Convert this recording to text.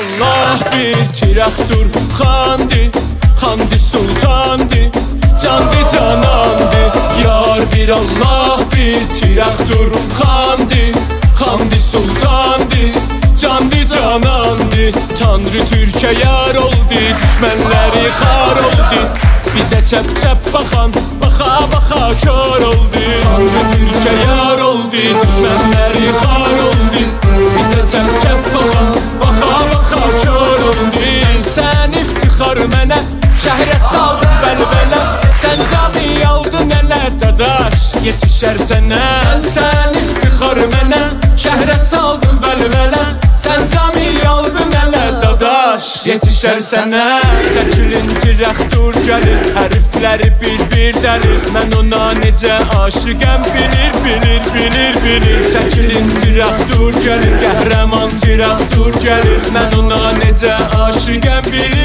Allah bir traktor xandi, xandi sultandi, candı canandı. Yar bir Allah bir traktor xandi, xandi sultandı, candı canandı. Tanrı Türkiye yar oldu, düşmanları xar oldu. Bize çep çep bakan, baka baka kör oldu. Tanrı Türkiye yar oldu, düşmanları xar oldu. Bize çep çep bakan, baka baka kör oldu. Sen iftixar mənə, şəhərə saldın bəlbələ. Sen cami aldın elə dadaş, yetişər sənə. Sen iftixar mənə, şəhərə saldın bəlbələ. Sen cami aldın elə dadaş, yetişər sənə. Çəkilin traktor gəlir, hərfləri bir-bir dəlir. Mən ona necə aşıqəm bilir, bilir, bilir, bilir. Çəkilin traktor gəlir, qəhrəman traktor gəlir. Mən ona necə aşıqəm bilir.